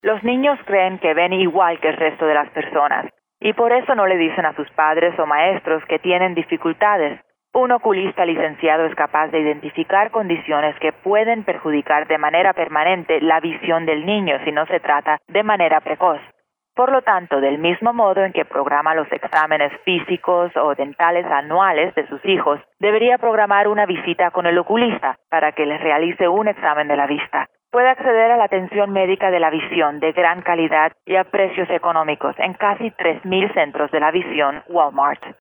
Los niños creen que ven igual que el resto de las personas y por eso no le dicen a sus padres o maestros que tienen dificultades. Un oculista licenciado es capaz de identificar condiciones que pueden perjudicar de manera permanente la visión del niño si no se trata de manera precoz. Por lo tanto, del mismo modo en que programa los exámenes físicos o dentales anuales de sus hijos, debería programar una visita con el oculista para que les realice un examen de la vista. Puede acceder a la atención médica de la visión de gran calidad y a precios económicos en casi 3,000 centros de la visión Walmart.